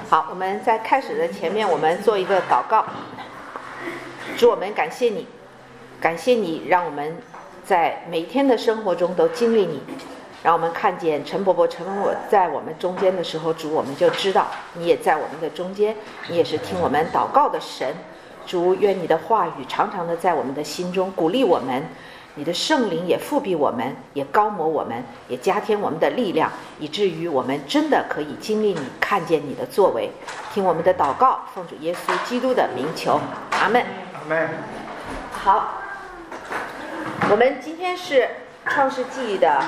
好，我们在开始的前面，我们做一个祷告。主，我们感谢你，感谢你让我们在每天的生活中都经历你，让我们看见陈伯伯、陈文我在我们中间的时候，主，我们就知道你也在我们的中间，你也是听我们祷告的神。主，愿你的话语常常的在我们的心中鼓励我们，你的圣灵也复辟我们，也高摩我们，也加添我们的力量，以至于我们真的可以经历你，看见你的作为。听我们的祷告，奉主耶稣基督的名求，阿们。 阿们。 好，我们今天是创世纪的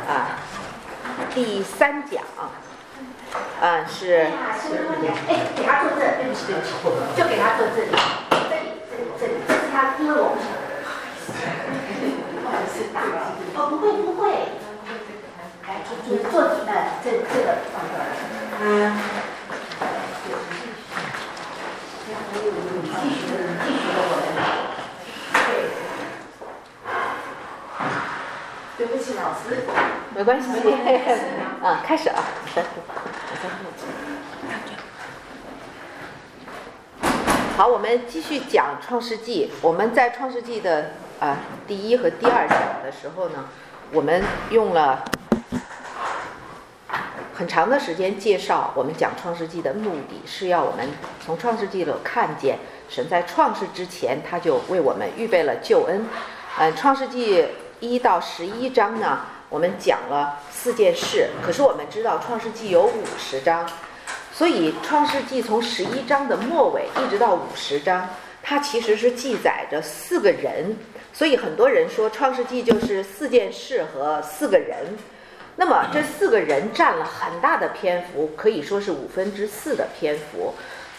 第3讲，是给他坐这，对不起，就给他坐这里，这里，这是他，因为我不想。不会，来坐这个放这儿。继续的我们。对不起，老师。 没关系，开始啊。好，我们继续讲创世纪。我们在创世纪的第1和第2讲的时候呢，我们用了很长的时间介绍我们讲创世纪的目的，是要我们从创世纪里看见神在创世之前他就为我们预备了救恩。创世纪1到11章呢，我们讲了4件事，可是我们知道创世纪有50章，所以创世纪从11章的末尾一直到50章，它其实是记载着4个人，所以很多人说创世纪就是4件事和4个人。那么这4个人占了很大的篇幅，可以说是4/5的篇幅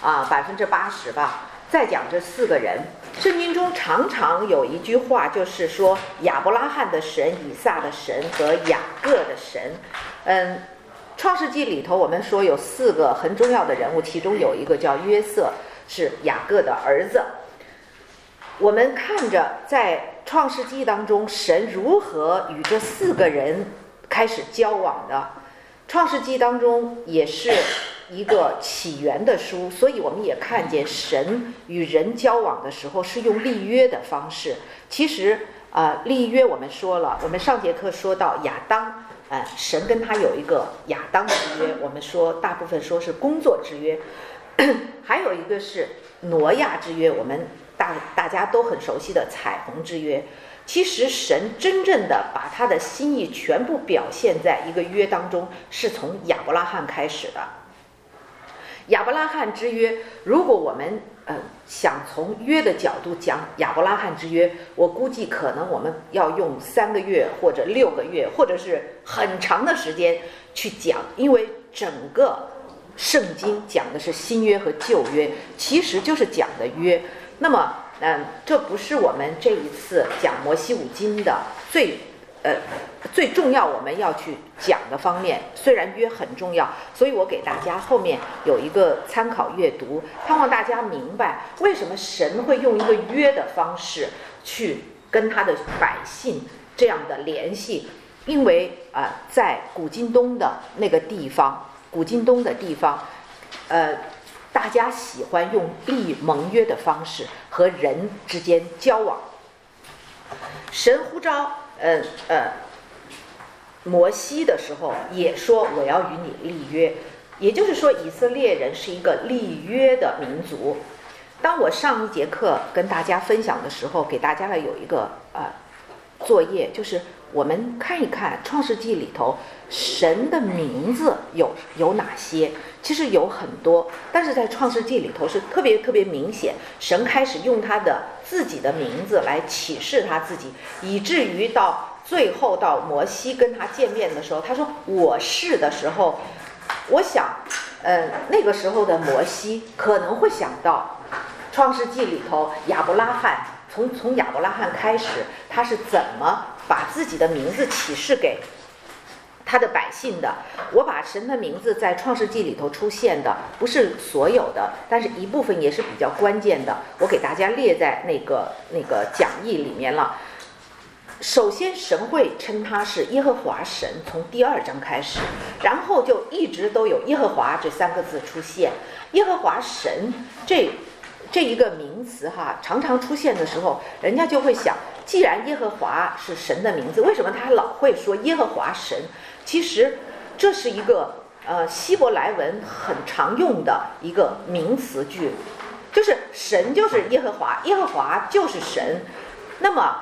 ，80%吧。再讲这4个人，圣经中常常有一句话，就是说亚伯拉罕的神、以撒的神和雅各的神。创世纪里头我们说有4个很重要的人物，其中有一个叫约瑟，是雅各的儿子。我们看着在创世纪当中神如何与这4个人开始交往的。创世纪当中也是一个起源的书，所以我们也看见神与人交往的时候是用立约的方式。其实立约我们说了，我们上节课说到亚当，神跟他有一个亚当之约，我们说大部分说是工作之约，还有一个是挪亚之约，我们大家都很熟悉的彩虹之约。其实神真正的把他的心意全部表现在一个约当中，是从亚伯拉罕开始的。亚伯拉罕之约，如果我们想从约的角度讲亚伯拉罕之约，我估计可能我们要用3个月或者6个月，或者是很长的时间去讲，因为整个圣经讲的是新约和旧约，其实就是讲的约。那么这不是我们这一次讲摩西五经的最重要我们要去讲的方面，虽然约很重要，所以我给大家后面有一个参考阅读，盼望大家明白为什么神会用一个约的方式去跟他的百姓这样的联系。因为在古今东的那个地方，大家喜欢用立盟约的方式和人之间交往。神呼召摩西的时候也说我要与你立约，也就是说以色列人是一个立约的民族。当我上一节课跟大家分享的时候，给大家有一个作业，就是我们看一看创世纪里头神的名字有哪些。其实有很多，但是在创世纪里头是特别明显，神开始用他的自己的名字来启示他自己，以至于到最后到摩西跟他见面的时候，他说我是的时候，我想那个时候的摩西可能会想到创世纪里头亚伯拉罕，从亚伯拉罕开始，他是怎么把自己的名字启示给他的百姓的。我把神的名字在创世纪里头出现的不是所有的，但是一部分也是比较关键的，我给大家列在那个讲义里面了。 首先神会称他是耶和华神，从第2章开始，然后就一直都有耶和华这3个字出现。耶和华神这一个名词常常出现的时候，人家就会想，既然耶和华是神的名字，为什么他老会说耶和华神？其实这是一个希伯来文很常用的一个名词句，就是神就是耶和华，耶和华就是神。那么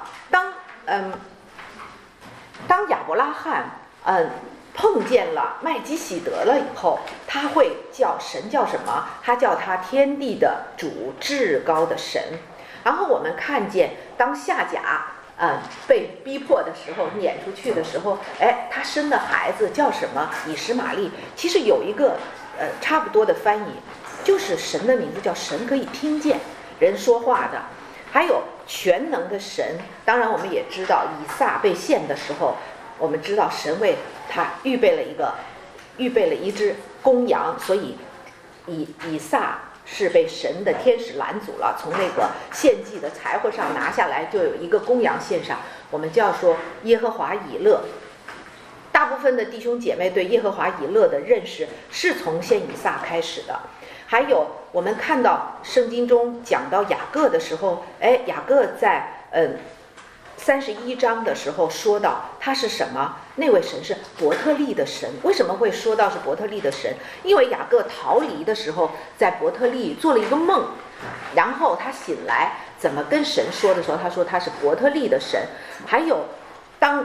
当亚伯拉罕碰见了麦基洗德了以后，他会叫神叫什么？他叫他天地的主，至高的神。然后我们看见当夏甲被逼迫的时候，撵出去的时候，他生的孩子叫什么？以实玛利。其实有一个差不多的翻译，就是神的名字叫神可以听见人说话的。还有全能的神，当然我们也知道以撒被献的时候，我们知道神为他预备了一只公羊，所以以撒是被神的天使拦阻了，从那个献祭的柴火上拿下来，就有一个公羊献上，我们就要说耶和华以勒。大部分的弟兄姐妹对耶和华以勒的认识是从献以撒开始的。还有我们看到圣经中讲到雅各的时候，雅各在31章的时候说到他是什么？那位神是伯特利的神。为什么会说到是伯特利的神？因为雅各逃离的时候，在伯特利做了一个梦，然后他醒来怎么跟神说的时候，他说他是伯特利的神。还有当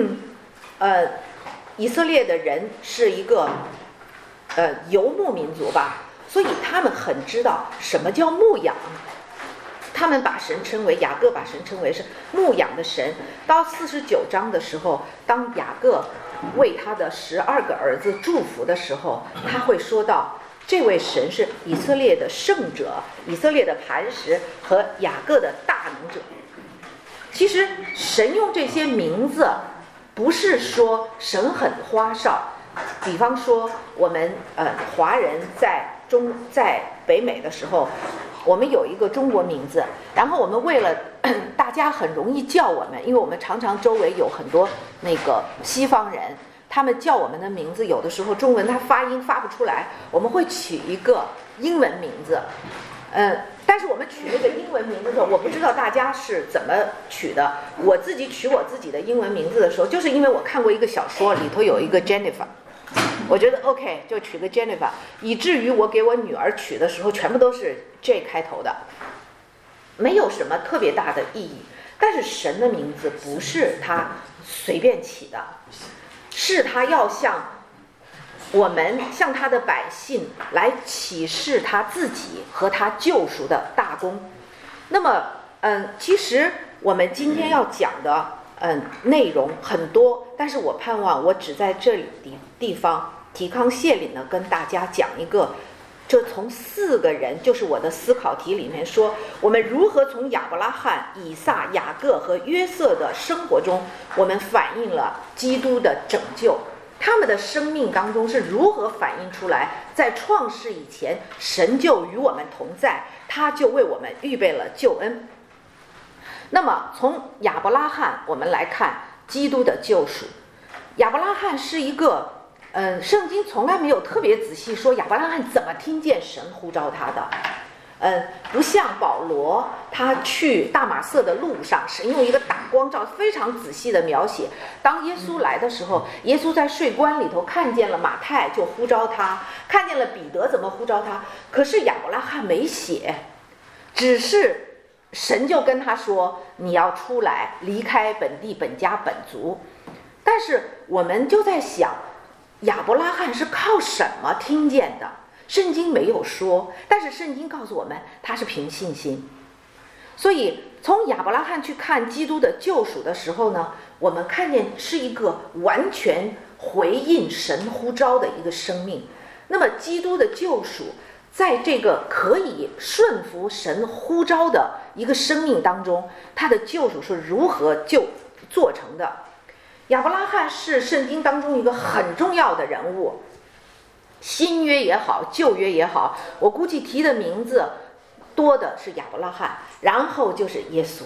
以色列的人是一个游牧民族吧，所以他们很知道什么叫牧养，他们把神称为，雅各把神称为是牧养的神。到49章的时候，当雅各为他的12个儿子祝福的时候，他会说到这位神是以色列的圣者，以色列的磐石和雅各的大能者。其实神用这些名字不是说神很花哨，比方说我们华人在北美的时候，我们有一个中国名字，然后我们为了大家很容易叫我们，因为我们常常周围有很多那个西方人，他们叫我们的名字有的时候中文他发音发不出来，我们会取一个英文名字。但是我们取那个英文名字的时候，我不知道大家是怎么取的。我自己取我自己的英文名字的时候，就是因为我看过一个小说，里头有一个 Jennifer， 我觉得 OK 就取个 Jennifer， 以至于我给我女儿取的时候全部都是 J 开头的，没有什么特别大的意义。但是神的名字不是他随便起的，是他要向我们向他的百姓来启示他自己和他救赎的大功。那么其实我们今天要讲的内容很多，但是我盼望我只在这里地方提纲挈领的跟大家讲一个，这从4个人，就是我的思考题里面说，我们如何从亚伯拉罕、以撒、雅各和约瑟的生活中，我们反映了基督的拯救。他们的生命当中是如何反映出来，在创世以前神就与我们同在，他就为我们预备了救恩。那么从亚伯拉罕我们来看基督的救赎。亚伯拉罕是一个圣经从来没有特别仔细说亚伯拉罕怎么听见神呼召他的。不像保罗他去大马色的路上，神用一个打光照非常仔细的描写，当耶稣来的时候，耶稣在税关里头看见了马太就呼召他，看见了彼得怎么呼召他，可是亚伯拉罕没写，只是神就跟他说你要出来离开本地本家本族。但是我们就在想，亚伯拉罕是靠什么听见的？圣经没有说，但是圣经告诉我们他是凭信心。所以从亚伯拉罕去看基督的救赎的时候呢，我们看见是一个完全回应神呼召的一个生命。那么基督的救赎在这个可以顺服神呼召的一个生命当中，他的救赎是如何就做成的？亚伯拉罕是圣经当中一个很重要的人物，新约也好旧约也好，我估计提的名字多的是亚伯拉罕，然后就是耶稣，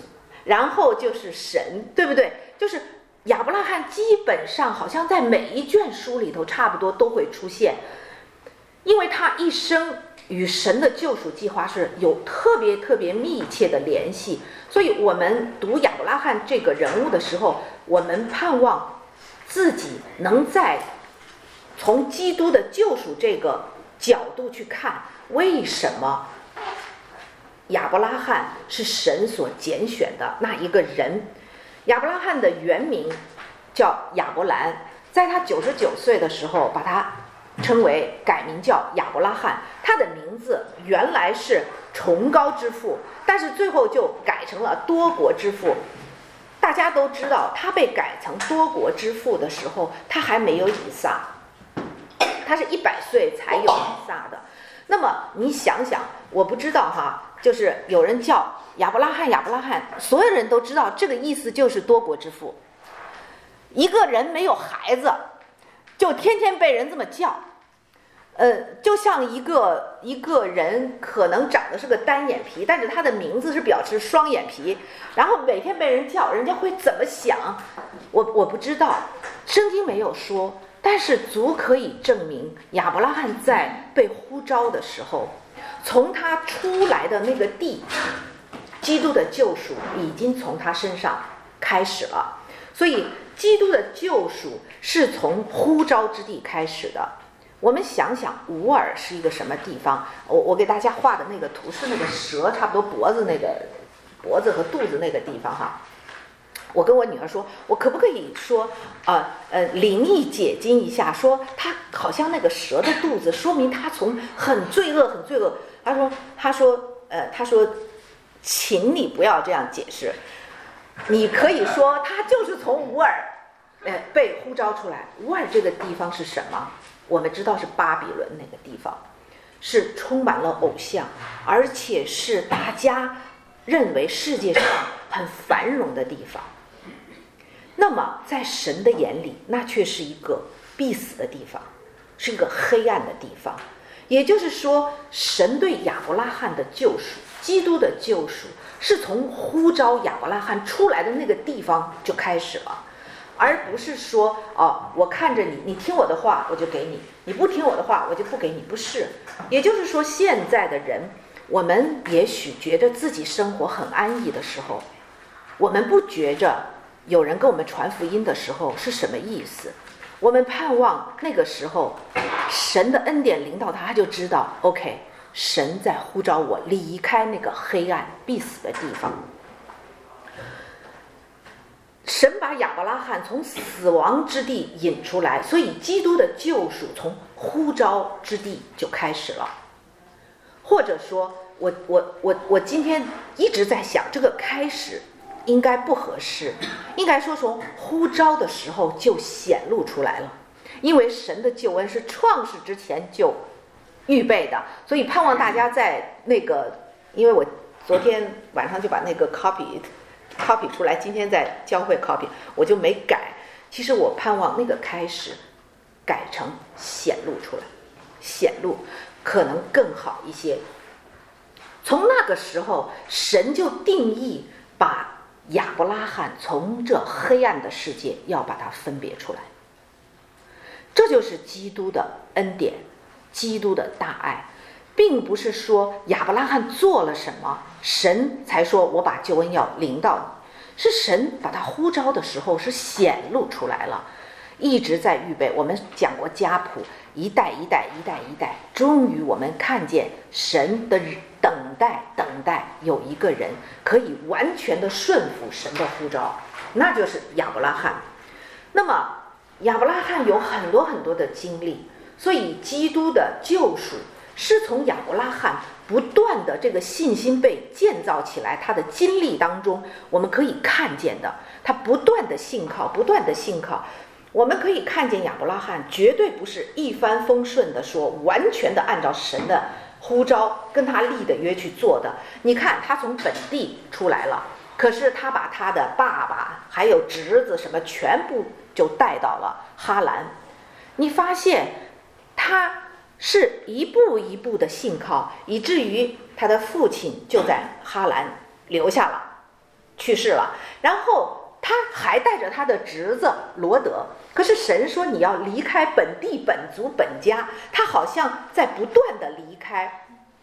然后就是神，对不对？就是亚伯拉罕基本上好像在每一卷书里头差不多都会出现，因为他一生与神的救赎计划是有特别特别密切的联系，所以我们读亚伯拉罕这个人物的时候，我们盼望自己能在从基督的救赎这个角度去看，为什么亚伯拉罕是神所拣选的那一个人。亚伯拉罕的原名叫亚伯兰，在他99岁的时候把他称为改名叫亚伯拉罕。他的名字原来是崇高之父，但是最后就改成了多国之父。大家都知道他被改成多国之父的时候，他还没有以撒，他是100岁才有以撒的。那么你想想，我不知道哈，就是有人叫亚伯拉罕亚伯拉罕，所有人都知道这个意思就是多国之父。一个人没有孩子，就天天被人这么叫，就像一个人可能长得是个单眼皮，但是他的名字是表示双眼皮，然后每天被人叫，人家会怎么想？我不知道，圣经没有说，但是足可以证明亚伯拉罕在被呼召的时候，从他出来的那个地，基督的救赎已经从他身上开始了。所以基督的救赎是从呼召之地开始的。我们想想乌尔是一个什么地方，我给大家画的那个图是那个蛇差不多脖子和肚子那个地方哈。我跟我女儿说，我可不可以说灵异解经一下，说他好像那个蛇的肚子，说明他从很罪恶。他说请你不要这样解释，你可以说他就是从乌尔被呼召出来。乌尔这个地方是什么？我们知道是巴比伦那个地方，是充满了偶像，而且是大家认为世界上很繁荣的地方。那么在神的眼里，那却是一个必死的地方，是一个黑暗的地方。也就是说，神对亚伯拉罕的救赎，基督的救赎，是从呼召亚伯拉罕出来的那个地方就开始了，而不是说我看着你，你听我的话我就给你，你不听我的话我就不给你，不是。也就是说，现在的人，我们也许觉得自己生活很安逸的时候，我们不觉着有人跟我们传福音的时候是什么意思。我们盼望那个时候神的恩典临到他，他就知道 OK， 神在呼召我离开那个黑暗必死的地方。神把亚伯拉罕从死亡之地引出来，所以基督的救赎从呼召之地就开始了。或者说我今天一直在想，这个开始应该不合适，应该说从呼召的时候就显露出来了，因为神的救恩是创世之前就预备的。所以盼望大家在那个，因为我昨天晚上就把那个 copy 出来，今天在教会 copy 我就没改。其实我盼望那个开始改成显露出来，显露可能更好一些。从那个时候神就定义把亚伯拉罕从这黑暗的世界要把它分别出来。这就是基督的恩典，基督的大爱，并不是说亚伯拉罕做了什么神才说我把救恩要临到你，是神把他呼召的时候是显露出来了，一直在预备。我们讲过家谱，一代一代一代一代，终于我们看见神的等待有一个人可以完全的顺服神的呼召，那就是亚伯拉罕。那么亚伯拉罕有很多很多的经历，所以基督的救赎是从亚伯拉罕不断的这个信心被建造起来，他的经历当中我们可以看见的，他不断的信靠。我们可以看见亚伯拉罕绝对不是一帆风顺的说完全的按照神的呼召跟他立的约去做的。你看他从本地出来了，可是他把他的爸爸还有侄子什么全部就带到了哈兰。你发现他是一步一步的信靠，以至于他的父亲就在哈兰留下了。 去世了，然后他还带着他的侄子罗德。可是神说你要离开本地本族本家，他好像在不断的离开。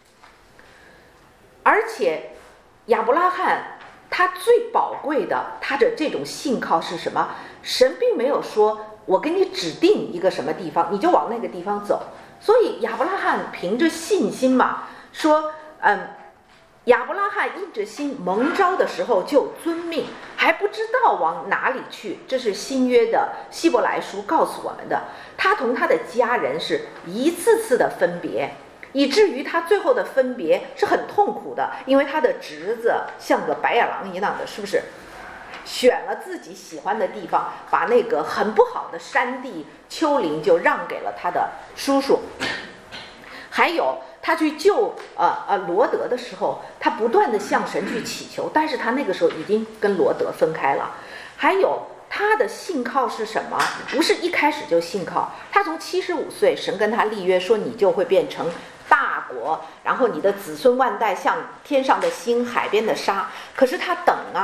而且亚伯拉罕他最宝贵的他的这种信靠是什么？神并没有说我给你指定一个什么地方你就往那个地方走，所以亚伯拉罕凭着信心嘛，说亚伯拉罕因着心蒙召的时候就遵命，还不知道往哪里去。这是新约的希伯来书告诉我们的。他同他的家人是一次次的分别，以至于他最后的分别是很痛苦的，因为他的侄子像个白眼狼一样的，是不是选了自己喜欢的地方，把那个很不好的山地丘陵就让给了他的叔叔。还有他去救罗德的时候，他不断的向神去祈求，但是他那个时候已经跟罗德分开了。还有他的信靠是什么？不是一开始就信靠，他从75岁神跟他立约说你就会变成大国，然后你的子孙万代像天上的星海边的沙。可是他等了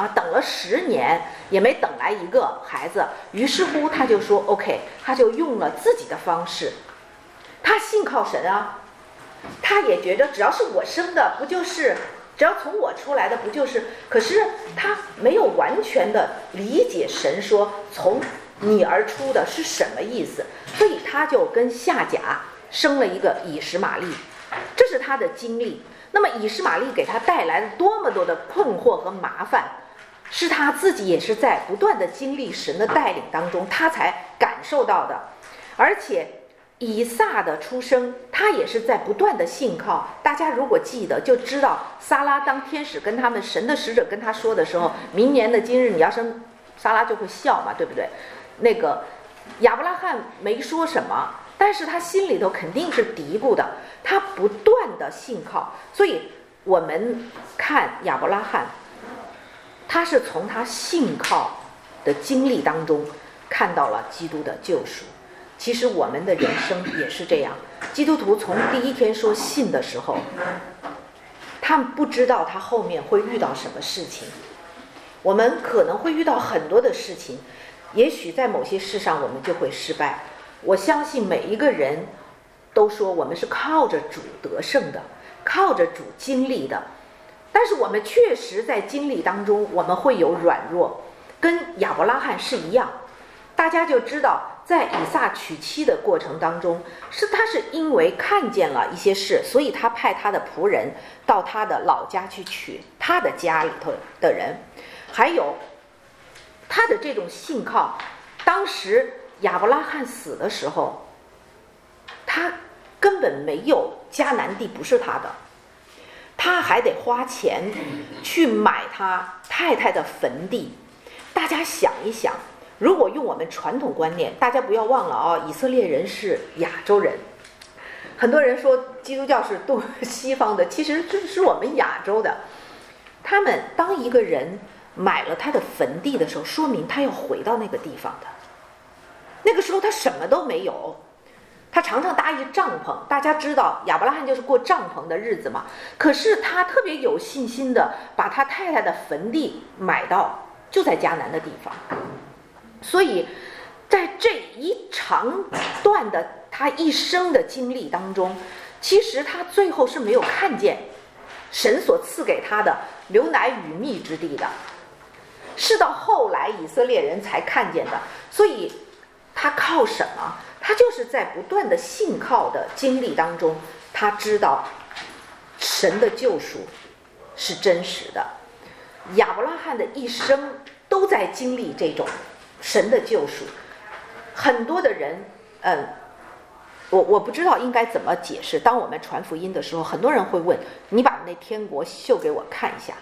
10年也没等来一个孩子，于是乎他就说 OK， 他就用了自己的方式。他信靠神啊，他也觉得只要是我生的不就是，只要从我出来的不就是。可是他没有完全的理解神说从你而出的是什么意思，所以他就跟夏甲生了一个以实玛利，这是他的经历。那么以实玛利给他带来了多么多的困惑和麻烦，是他自己也是在不断的经历神的带领当中他才感受到的。而且以撒的出生他也是在不断的信靠。大家如果记得就知道，撒拉当天使跟他们神的使者跟他说的时候，明年的今日你要生，撒拉就会笑嘛，对不对？那个亚伯拉罕没说什么，但是他心里头肯定是嘀咕的，他不断的信靠。所以我们看亚伯拉罕，他是从他信靠的经历当中看到了基督的救赎。其实我们的人生也是这样，基督徒从第一天说信的时候，他们不知道他后面会遇到什么事情。我们可能会遇到很多的事情，也许在某些事上我们就会失败。我相信每一个人都说我们是靠着主得胜的，靠着主经历的，但是我们确实在经历当中我们会有软弱，跟亚伯拉罕是一样。大家就知道在以撒娶妻的过程当中，他是因为看见了一些事，所以他派他的仆人到他的老家去娶他的家里头的人。还有他的这种信靠，当时亚伯拉罕死的时候，他根本没有，迦南地不是他的，他还得花钱去买他太太的坟地。大家想一想，如果用我们传统观念，大家不要忘了以色列人是亚洲人。很多人说基督教是西方的，其实这是我们亚洲的。他们当一个人买了他的坟地的时候，说明他要回到那个地方的。那个时候他什么都没有，他常常搭一帐篷。大家知道亚伯拉罕就是过帐篷的日子嘛。可是他特别有信心的把他太太的坟地买到就在迦南的地方。所以在这一长段的他一生的经历当中，其实他最后是没有看见神所赐给他的流奶与蜜之地的，是到后来以色列人才看见的。所以他靠什么？他就是在不断的信靠的经历当中，他知道神的救赎是真实的。亚伯拉罕的一生都在经历这种神的救赎。很多的人我不知道应该怎么解释。当我们传福音的时候，很多人会问你把那天国秀给我看一下，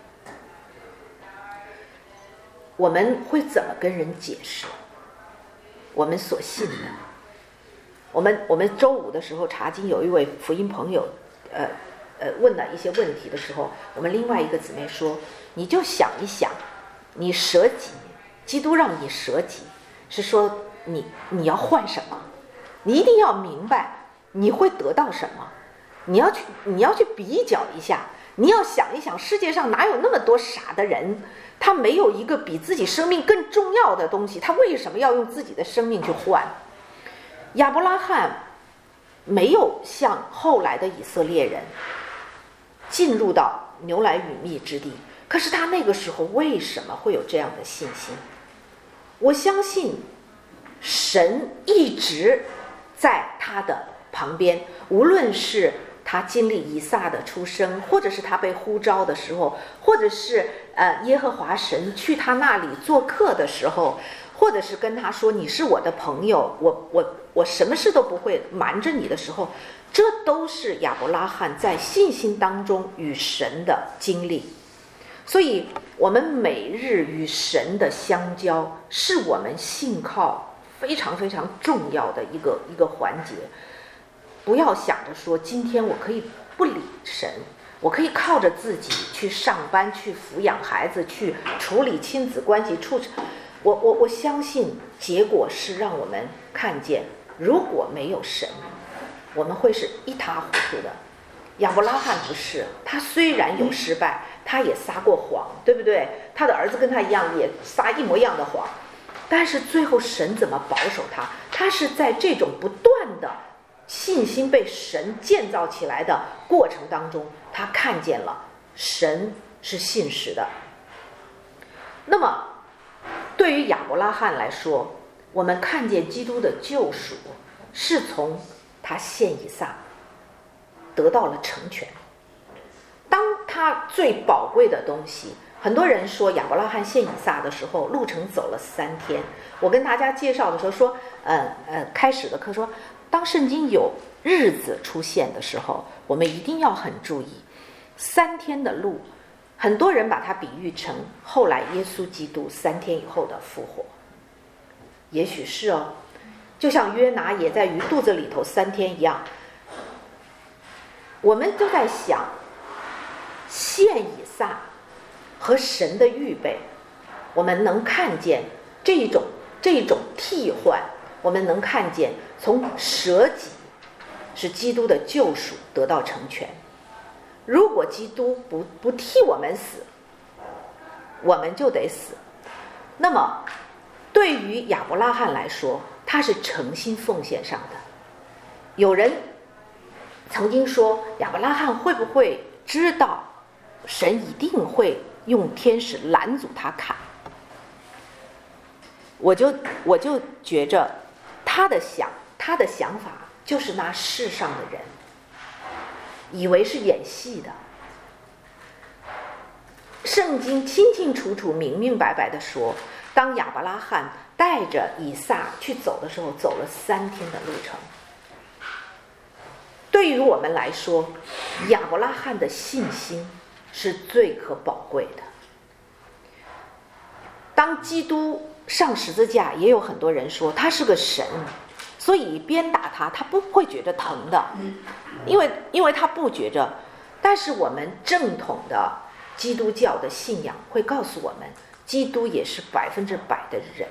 我们会怎么跟人解释我们所信的？我们周五的时候查经，有一位福音朋友问了一些问题的时候，我们另外一个姊妹说，你就想一想，你舍己，基督让你舍己，是说你要换什么？你一定要明白你会得到什么。 你要去比较一下，你要想一想，世界上哪有那么多傻的人，他没有一个比自己生命更重要的东西，他为什么要用自己的生命去换？亚伯拉罕没有像后来的以色列人进入到牛奶与蜜之地，可是他那个时候为什么会有这样的信心？我相信神一直在他的旁边，无论是他经历以撒的出生，或者是他被呼召的时候，或者是耶和华神去他那里做客的时候，或者是跟他说你是我的朋友，我什么事都不会瞒着你的时候，这都是亚伯拉罕在信心当中与神的经历。所以我们每日与神的相交是我们信靠非常非常重要的一个环节。不要想着说今天我可以不理神，我可以靠着自己去上班，去抚养孩子，去处理亲子关系，我相信结果是让我们看见，如果没有神，我们会是一塌糊涂的。亚伯拉罕不是，他虽然有失败，他也撒过谎，对不对？他的儿子跟他一样，也撒一模一样的谎，但是最后神怎么保守他？他是在这种不断的信心被神建造起来的过程当中，他看见了神是信实的。那么对于亚伯拉罕来说，我们看见基督的救赎是从他献以撒得到了成全。当他最宝贵的东西，很多人说亚伯拉罕献以撒的时候路程走了3天。我跟大家介绍的时候说开始的课说，当圣经有日子出现的时候，我们一定要很注意3天的路。很多人把它比喻成后来耶稣基督3天以后的复活，也许是哦，就像约拿也在鱼肚子里头3天一样。我们都在想献以撒和神的预备，我们能看见这种替换，我们能看见从舍己是基督的救赎得到成全。如果基督不替我们死，我们就得死。那么对于亚伯拉罕来说，他是诚心奉献上的。有人曾经说，亚伯拉罕会不会知道神一定会用天使拦阻他砍？我就觉着他的想法就是那世上的人以为是演戏的。圣经清清楚楚明明白白的说，当亚伯拉罕带着以撒去走的时候，走了3天的路程。对于我们来说，亚伯拉罕的信心是最可宝贵的。当基督上十字架，也有很多人说他是个神，所以鞭打他，他不会觉得疼的，因为他不觉着。但是我们正统的基督教的信仰会告诉我们，基督也是100%的人，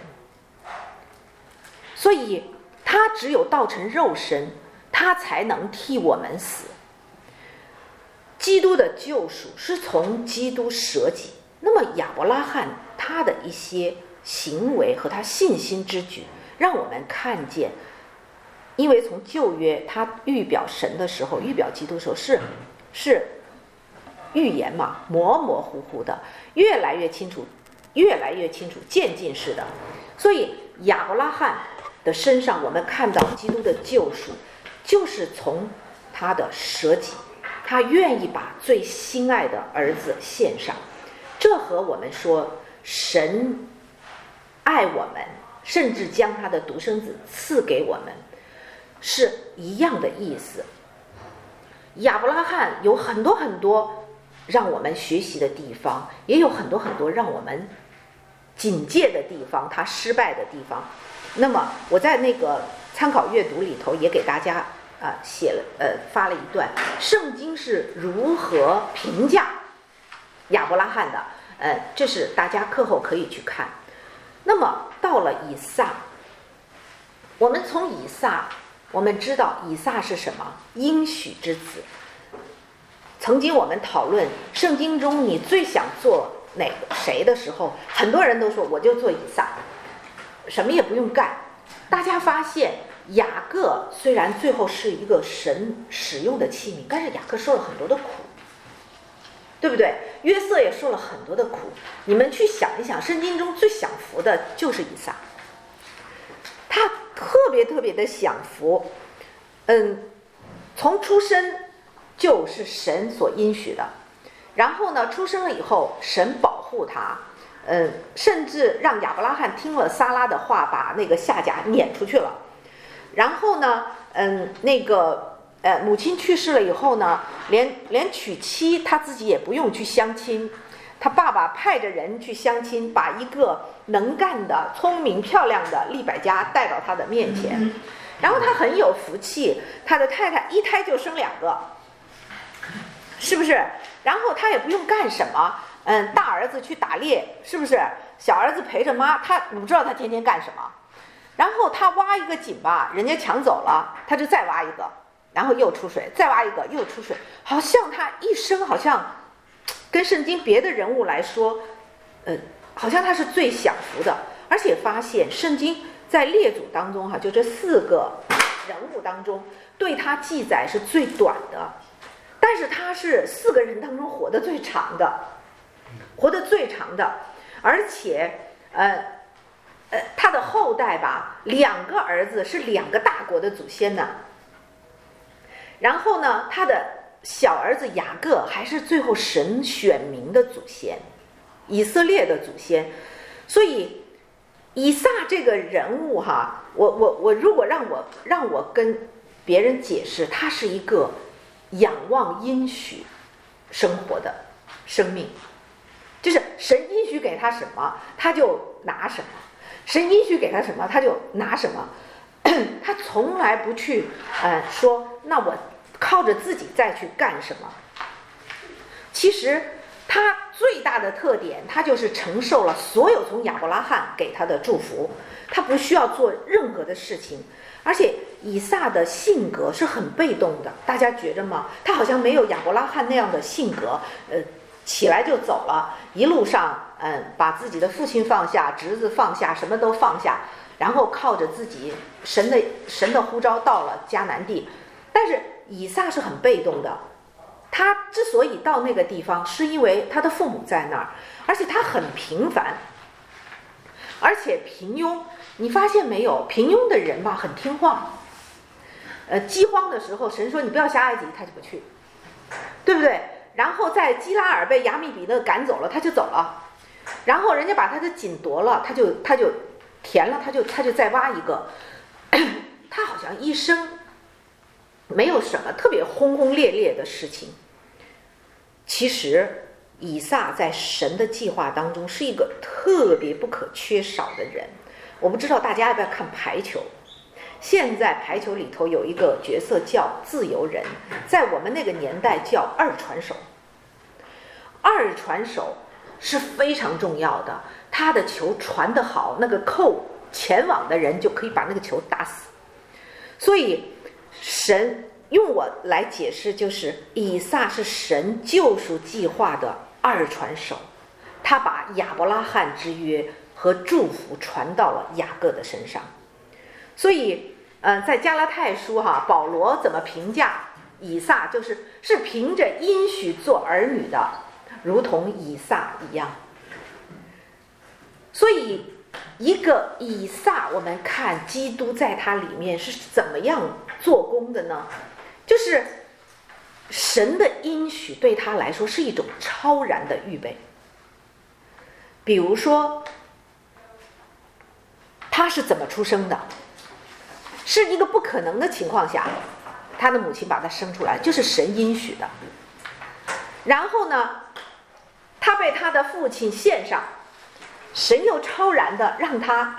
所以他只有道成肉身，他才能替我们死。基督的救赎是从基督舍己。那么亚伯拉罕他的一些行为和他信心之举，让我们看见，因为从旧约他预表神的时候，预表基督的时候是预言嘛，模模糊糊的，越来越清楚，渐进式的。所以亚伯拉罕的身上，我们看到基督的救赎，就是从他的舍己，他愿意把最心爱的儿子献上。这和我们说神爱我们，甚至将他的独生子赐给我们，是一样的意思。亚伯拉罕有很多很多让我们学习的地方，也有很多很多让我们警戒的地方，他失败的地方。那么我在那个参考阅读里头也给大家发了一段，圣经是如何评价亚伯拉罕的，这是大家课后可以去看。那么到了以撒，我们从以撒，我们知道以撒是什么？应许之子。 曾经我们讨论圣经中你最想做谁的时候，很多人都说我就做以撒，什么也不用干。大家发现雅各虽然最后是一个神使用的器皿，但是雅各受了很多的苦，对不对？约瑟也受了很多的苦。你们去想一想，圣经中最享福的就是以撒，他特别的享福。从出生就是神所应许的，然后呢，出生了以后神保护他，甚至让亚伯拉罕听了撒拉的话，把那个夏甲撵出去了。然后呢，母亲去世了以后呢，连娶妻他自己也不用去相亲，他爸爸派着人去相亲，把一个能干的、聪明漂亮的利百加带到他的面前。然后他很有福气，他的太太一胎就生2个，是不是？然后他也不用干什么，大儿子去打猎，是不是？小儿子陪着妈，他不知道他天天干什么。然后他挖一个井吧，人家抢走了，他就再挖一个，然后又出水，再挖一个又出水，好像他一生好像跟圣经别的人物来说，好像他是最享福的。而且发现圣经在列祖当中就这4个人物当中，对他记载是最短的，但是他是4个人当中活得最长的，而且他的后代吧，2个儿子是2个大国的祖先呢。然后呢，他的小儿子雅各还是最后神选民的祖先，以色列的祖先。所以以撒这个人物我如果让我跟别人解释，他是一个仰望应许生活的生命，就是神应许给他什么他就拿什么，神应许给他什么他就拿什么，他从来不去说那我靠着自己再去干什么。其实他最大的特点，他就是承受了所有从亚伯拉罕给他的祝福，他不需要做任何的事情。而且以撒的性格是很被动的，大家觉着吗？他好像没有亚伯拉罕那样的性格，起来就走了，一路上把自己的父亲放下，侄子放下，什么都放下，然后靠着自己神的呼召到了迦南地。但是以撒是很被动的，他之所以到那个地方，是因为他的父母在那儿，而且他很平凡，而且平庸。你发现没有？平庸的人吧，很听话。饥荒的时候，神说你不要下埃及，他就不去，对不对？然后在基拉尔被亚米比勒赶走了，他就走了。然后人家把他的井夺了，他就填了，他就再挖一个。他好像一生没有什么特别轰轰烈烈的事情。其实以撒在神的计划当中是一个特别不可缺少的人。我不知道大家要不要看排球，现在排球里头有一个角色叫自由人，在我们那个年代叫二传手。二传手是非常重要的，他的球传得好，那个扣前网的人就可以把那个球打死。所以神用我来解释，就是以撒是神救赎计划的二传手，他把亚伯拉罕之约和祝福传到了雅各的身上。所以在加拉太书保罗怎么评价以撒，是凭着应许做儿女的，如同以撒一样。所以一个以撒，我们看基督在他里面是怎么样做工的呢？就是神的应许对他来说是一种超然的预备。比如说他是怎么出生的，是一个不可能的情况下，他的母亲把他生出来，就是神应许的。然后呢，他被他的父亲献上，神又超然的让他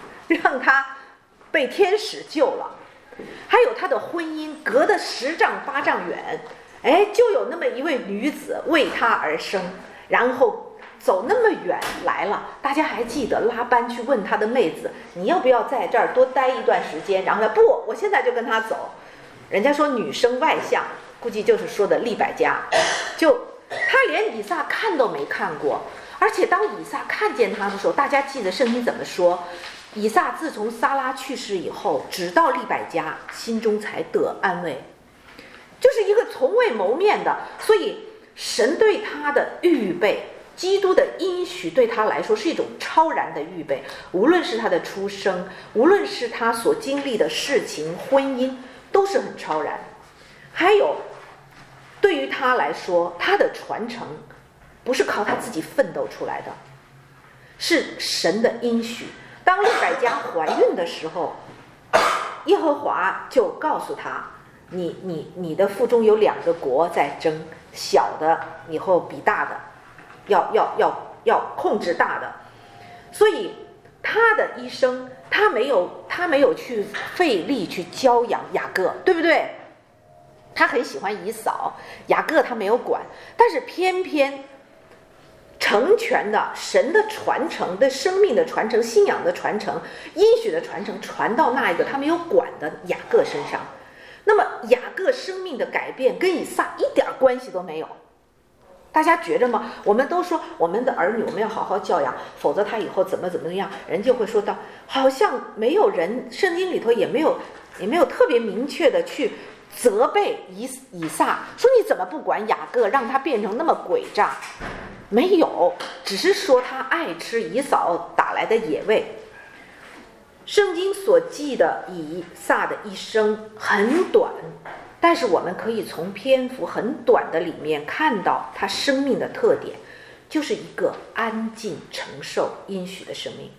被天使救了。还有他的婚姻隔得10丈8丈远，就有那么一位女子为他而生，然后走那么远来了。大家还记得拉班去问他的妹子，你要不要在这儿多待一段时间？然后他不，我现在就跟他走。人家说女生外向， 估计就是说的利百加，就他连以撒看都没看过，而且当以撒看见他的时候，大家记得圣经怎么说？以撒自从撒拉去世以后，直到利百加，心中才得安慰，就是一个从未谋面的，所以神对他的预备，基督的应许对他来说是一种超然的预备，无论是他的出生，无论是他所经历的事情、婚姻，都是很超然。还有对于他来说，他的传承不是靠他自己奋斗出来的，是神的应许。当利百加怀孕的时候，耶和华就告诉他，你的腹中有2个国在争，小的以后比大的，要控制大的。所以他的一生，他没有去费力去教养雅各，对不对？他很喜欢以扫，雅各他没有管，但是偏偏成全的神的传承的生命的传承、信仰的传承、应许的传承传到那一个他没有管的雅各身上。那么雅各生命的改变跟以撒一点关系都没有。大家觉着吗？我们都说我们的儿女我们要好好教养，否则他以后怎么样，人就会说到，好像没有人，圣经里头也没有特别明确的去责备以撒，说你怎么不管雅各，让他变成那么诡诈？没有，只是说他爱吃以扫打来的野味。圣经所记的以撒的一生很短，但是我们可以从篇幅很短的里面看到他生命的特点，就是一个安静承受应许的生命。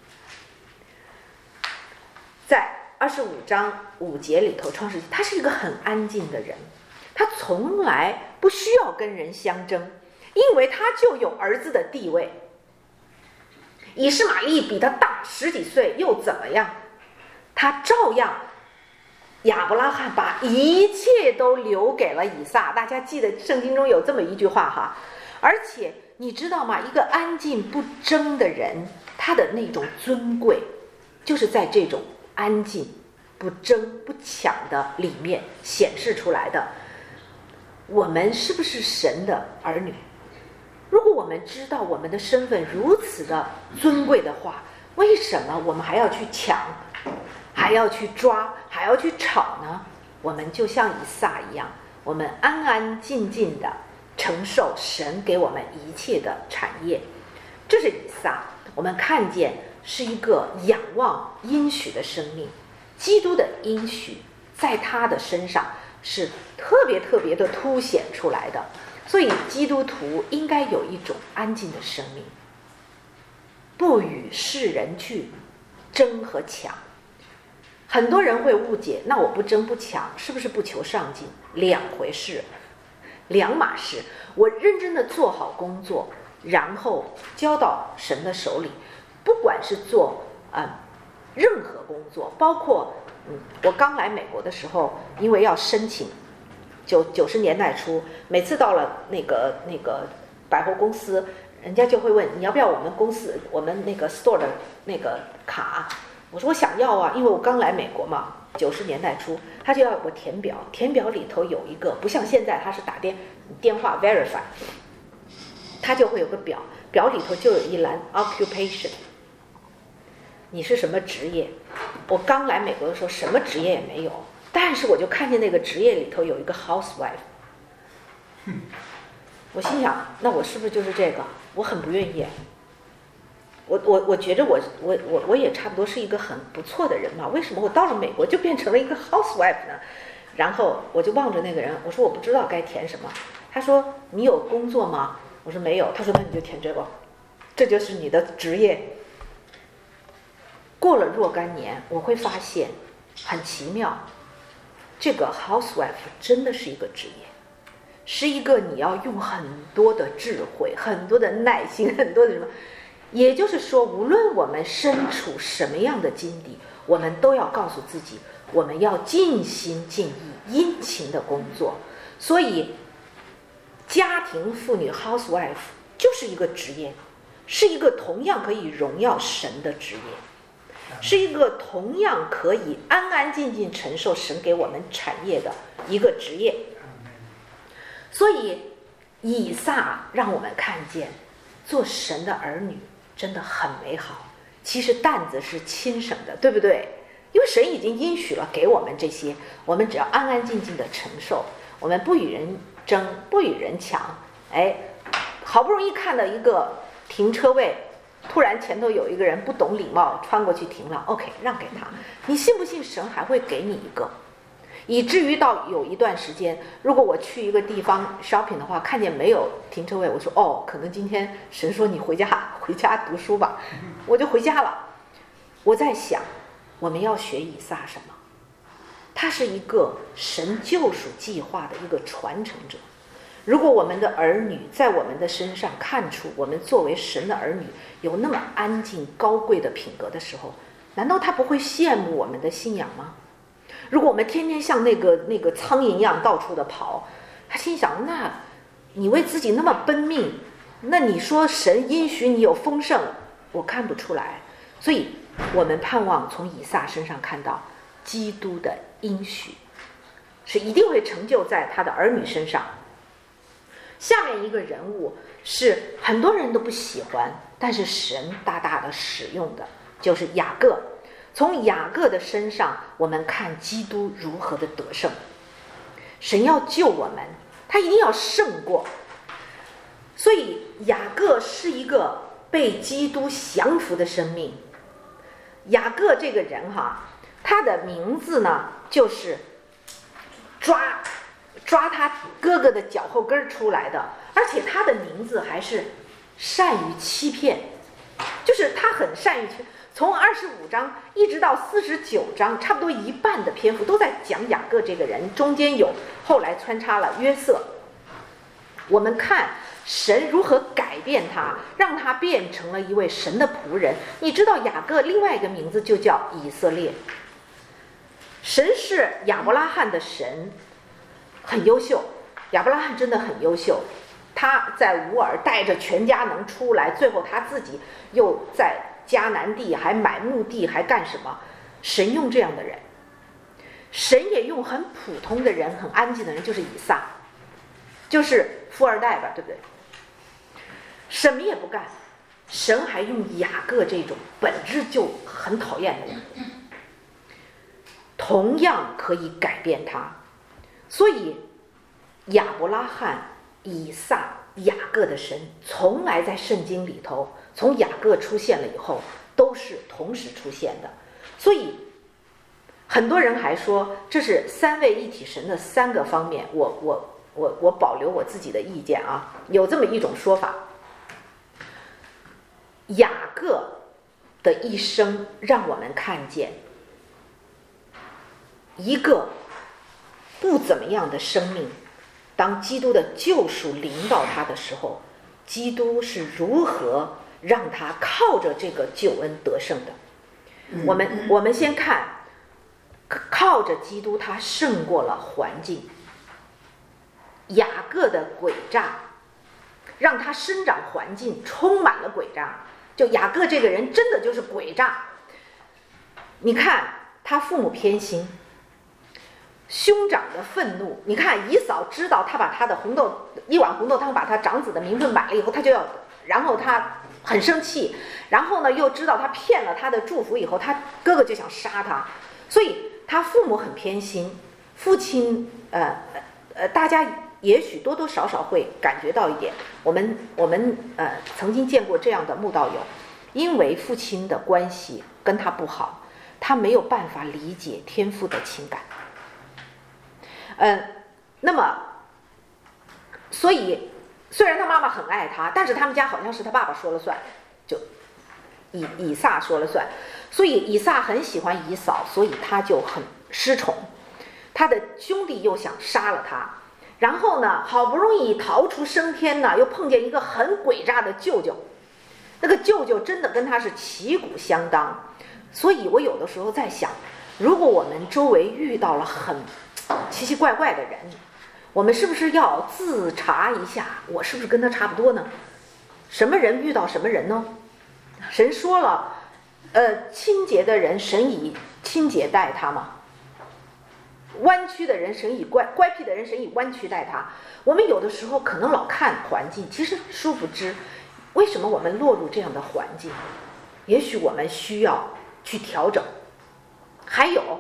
在25章5节里头，创世纪他是一个很安静的人，他从来不需要跟人相争，因为他就有儿子的地位。以实玛利比他大10几岁又怎么样？他照样，亚伯拉罕把一切都留给了以撒。大家记得圣经中有这么一句话哈。而且你知道吗？一个安静不争的人，他的那种尊贵，就是在这种安静不争不抢的里面显示出来的。我们是不是神的儿女？如果我们知道我们的身份如此的尊贵的话，为什么我们还要去抢，还要去抓，还要去吵呢？我们就像以撒一样，我们安安静静的承受神给我们一切的产业。这是以撒，我们看见是一个仰望应许的生命，基督的应许在他的身上是特别的凸显出来的。所以基督徒应该有一种安静的生命，不与世人去争和抢。很多人会误解，那我不争不抢是不是不求上进？两回事，两码事。我认真的做好工作，然后交到神的手里，不管是做任何工作，包括我刚来美国的时候，因为要申请90年代初，每次到了那个百货公司，人家就会问你要不要我们公司我们那个 store 的那个卡。我说我想要啊，因为我刚来美国嘛，90年代初，他就要我填表，填表里头有一个，不像现在他是打电话 verify， 他就会有个表，表里头就有一栏 occupation， 你是什么职业？我刚来美国的时候什么职业也没有，但是我就看见那个职业里头有一个 housewife， 我心想，那我是不是就是这个？我很不愿意。我觉得我也差不多是一个很不错的人嘛，为什么我到了美国就变成了一个 housewife 呢？然后我就望着那个人，我说我不知道该填什么。他说你有工作吗？我说没有。他说那你就填这个，这就是你的职业。过了若干年，我会发现很奇妙，这个 housewife 真的是一个职业，是一个你要用很多的智慧、很多的耐心、很多的什么。也就是说，无论我们身处什么样的境地，我们都要告诉自己，我们要尽心尽意、殷勤的工作。所以，家庭妇女 housewife 就是一个职业，是一个同样可以荣耀神的职业，是一个同样可以安安静静承受神给我们产业的一个职业。 所以以撒让我们看见做神的儿女真的很美好，其实担子是轻省的，对不对？因为神已经应许了给我们这些，我们只要安安静静的承受，我们不与人争，不与人抢。好不容易看到一个停车位，突然前头有一个人不懂礼貌穿过去停了， OK 让给他，你信不信神还会给你一个？以至于到有一段时间，如果我去一个地方 shopping 的话，看见没有停车位，我说可能今天神说你回家读书吧，我就回家了。我在想，我们要学以撒什么？他是一个神救赎计划的一个传承者。如果我们的儿女在我们的身上看出我们作为神的儿女有那么安静高贵的品格的时候，难道他不会羡慕我们的信仰吗？如果我们天天像那个苍蝇一样到处的跑，他心想，那你为自己那么奔命，那你说神应许你有丰盛，我看不出来。所以我们盼望从以撒身上看到基督的应许是一定会成就在他的儿女身上。下面一个人物是很多人都不喜欢，但是神大大的使用的，就是雅各。从雅各的身上，我们看基督如何的得胜。神要救我们，他一定要胜过。所以雅各是一个被基督降服的生命。雅各这个人他的名字呢，就是抓他哥哥的脚后跟出来的，而且他的名字还是善于欺骗，就是他很善于欺骗。从25章一直到49章，差不多一半的篇幅都在讲雅各这个人，中间有后来穿插了约瑟。我们看神如何改变他，让他变成了一位神的仆人。你知道雅各另外一个名字就叫以色列。神是亚伯拉罕的神，很优秀，亚伯拉罕真的很优秀。他在乌尔带着全家能出来，最后他自己又在迦南地还买墓地还干什么？神用这样的人，神也用很普通的人，很安静的人，就是以撒，就是富二代吧，对不对？什么也不干，神还用雅各这种本质就很讨厌的人，同样可以改变他。所以亚伯拉罕、以撒、雅各的神从来在圣经里头，从雅各出现了以后都是同时出现的。所以很多人还说这是三位一体神的3个方面，我保留我自己的意见有这么一种说法，雅各的一生让我们看见一个不怎么样的生命，当基督的救赎临到他的时候，基督是如何让他靠着这个救恩得胜的。我们先看，靠着基督他胜过了环境。雅各的诡诈让他生长环境充满了诡诈，就雅各这个人真的就是诡诈。你看他父母偏心，兄长的愤怒，你看以扫知道他把他的一碗红豆汤把他长子的名分买了以后，然后他很生气，然后呢又知道他骗了他的祝福以后，他哥哥就想杀他，所以他父母很偏心。父亲大家也许多多少少会感觉到一点，我们曾经见过这样的慕道友，因为父亲的关系跟他不好，他没有办法理解天父的情感。那么所以虽然他妈妈很爱他，但是他们家好像是他爸爸说了算，就以撒说了算，所以以撒很喜欢以扫，所以他就很失宠，他的兄弟又想杀了他，然后呢好不容易逃出升天呢，又碰见一个很诡诈的舅舅，那个舅舅真的跟他是旗鼓相当。所以我有的时候在想，如果我们周围遇到了很奇奇怪怪的人，我们是不是要自查一下，我是不是跟他差不多呢？什么人遇到什么人呢？神说了，清洁的人神以清洁待他嘛。 弯曲的人神以乖僻的人神以弯曲待他。我们有的时候可能老看环境，其实殊不知为什么我们落入这样的环境，也许我们需要去调整。还有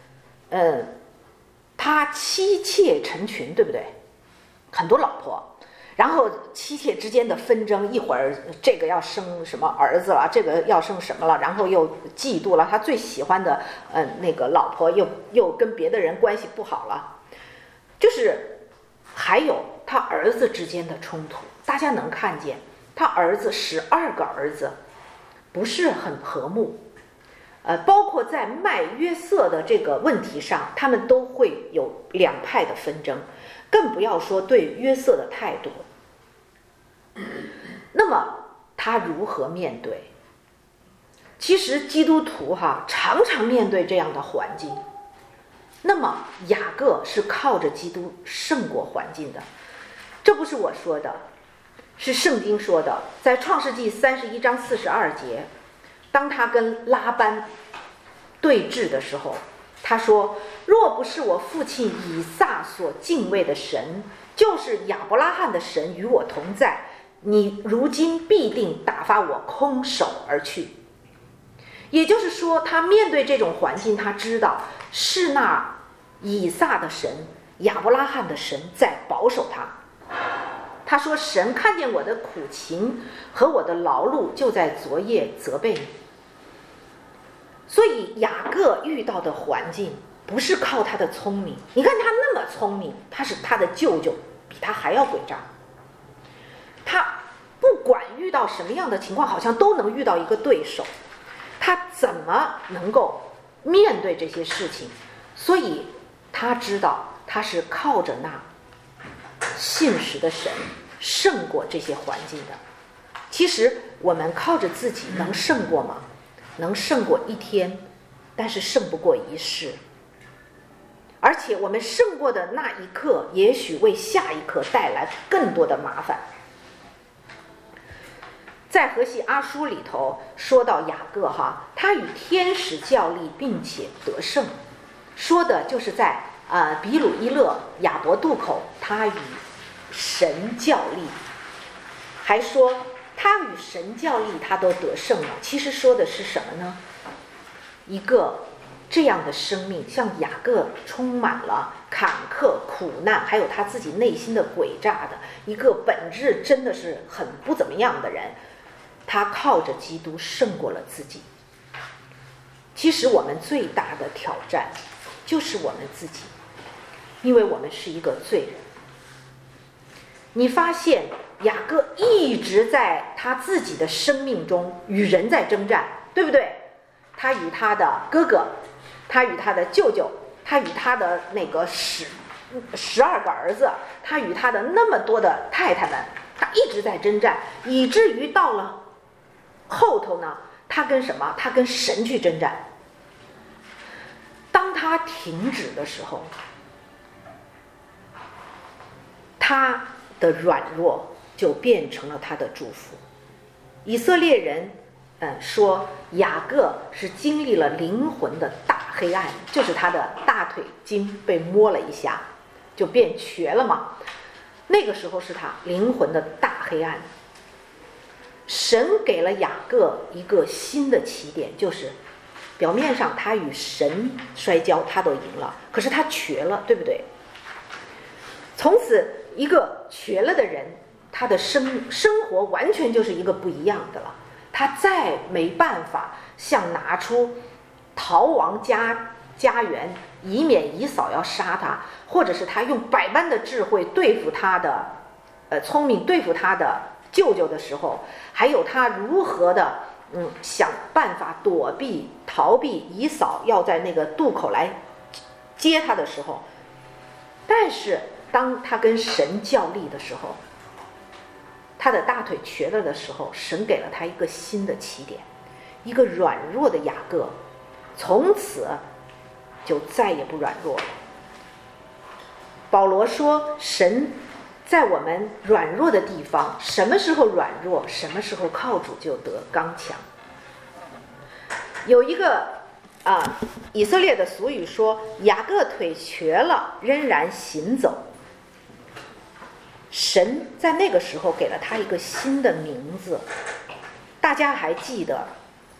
他妻妾成群，对不对？很多老婆，然后妻妾之间的纷争，一会儿这个要生什么儿子了，这个要生什么了，然后又嫉妒了他最喜欢的那个老婆，又跟别的人关系不好了，就是还有他儿子之间的冲突，大家能看见他儿子12个儿子不是很和睦，包括在卖约瑟的这个问题上，他们都会有两派的纷争，更不要说对约瑟的态度。那么他如何面对？其实基督徒常常面对这样的环境。那么雅各是靠着基督胜过环境的，这不是我说的，是圣经说的。在创世纪31章42节，当他跟拉班对峙的时候，他说，若不是我父亲以撒所敬畏的神，就是亚伯拉罕的神与我同在，你如今必定打发我空手而去。也就是说，他面对这种环境，他知道是那以撒的神、亚伯拉罕的神在保守他。他说，神看见我的苦情和我的劳碌，就在昨夜责备你。所以雅各遇到的环境不是靠他的聪明，你看他那么聪明，他的舅舅比他还要诡诈，他不管遇到什么样的情况，好像都能遇到一个对手，他怎么能够面对这些事情？所以他知道他是靠着那信实的神胜过这些环境的。其实我们靠着自己能胜过吗？能胜过一天，但是胜不过一世。而且我们胜过的那一刻，也许为下一刻带来更多的麻烦。在何西阿书里头说到雅各他与天使较力，并且得胜，说的就是在比鲁伊勒亚伯渡口，他与神较力，还说他与神较力，他都得胜了。其实说的是什么呢？一个这样的生命，像雅各充满了坎坷苦难，还有他自己内心的诡诈的一个本质真的是很不怎么样的人，他靠着基督胜过了自己。其实我们最大的挑战就是我们自己，因为我们是一个罪人。你发现雅各一直在他自己的生命中与人在征战，对不对？他与他的哥哥，他与他的舅舅，他与他的那个12个儿子，他与他的那么多的太太们，他一直在征战，以至于到了后头呢，他跟什么？他跟神去征战。当他停止的时候，他的软弱就变成了他的祝福。以色列人说雅各是经历了灵魂的大黑暗，就是他的大腿筋被摸了一下就变瘸了嘛，那个时候是他灵魂的大黑暗。神给了雅各一个新的起点，就是表面上他与神摔跤他都赢了，可是他瘸了，对不对？从此一个瘸了的人，他的生活完全就是一个不一样的了。他再没办法像拿出逃亡家园，以免以扫要杀他，或者是他用百般的智慧对付他的聪明对付他的舅舅的时候，还有他如何的想办法逃避以扫要在那个渡口来接他的时候，但是当他跟神较力的时候，他的大腿瘸了的时候，神给了他一个新的起点。一个软弱的雅各从此就再也不软弱了。保罗说，神在我们软弱的地方，什么时候软弱，什么时候靠主就得刚强。有一个以色列的俗语说，雅各腿瘸了，仍然行走。神在那个时候给了他一个新的名字。大家还记得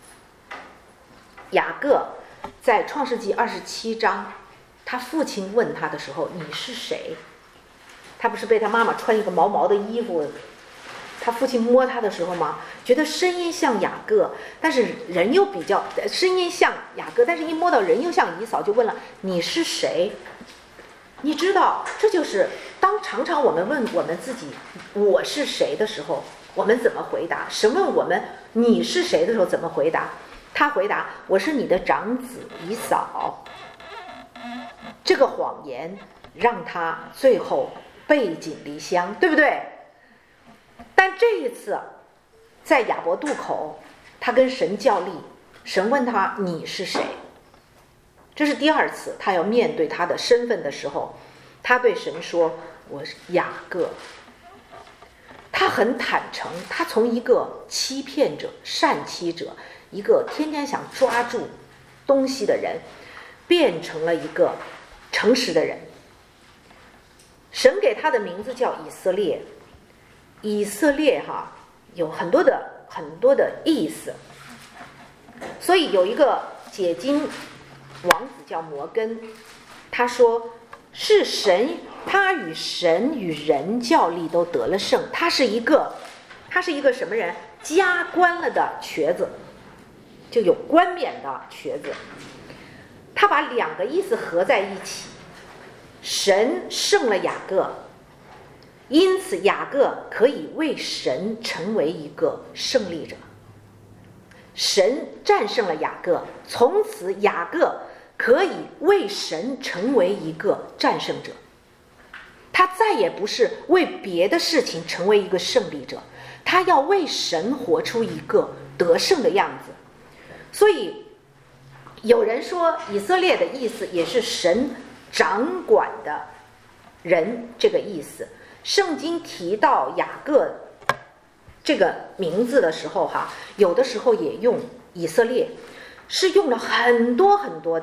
雅各在创世纪27章，他父亲问他的时候，你是谁？他不是被他妈妈穿一个毛毛的衣服，他父亲摸他的时候吗？觉得声音像雅各，但是人又比较声音像雅各，但是一摸到人又像以扫，就问了，你是谁？你知道，这就是当常常我们问我们自己我是谁的时候，我们怎么回答？神问我们你是谁的时候怎么回答？他回答，我是你的长子以扫。这个谎言让他最后背井离乡，对不对？但这一次在雅博渡口，他跟神较力，神问他你是谁？这是第二次他要面对他的身份的时候，他对神说，我是雅各。他很坦诚，他从一个欺骗者、善欺者，一个天天想抓住东西的人，变成了一个诚实的人。神给他的名字叫以色列。以色列有很多的意思，所以有一个解经王子叫摩根，他说是神，他与神与人较力都得了胜。他是一个什么人？加冠了的瘸子，就有冠冕的瘸子。他把两个意思合在一起，神胜了雅各，因此雅各可以为神成为一个胜利者。神战胜了雅各，从此雅各可以为神成为一个战胜者。他再也不是为别的事情成为一个胜利者，他要为神活出一个得胜的样子。所以有人说以色列的意思也是神掌管的人这个意思。圣经提到雅各这个名字的时候有的时候也用以色列，是用了很多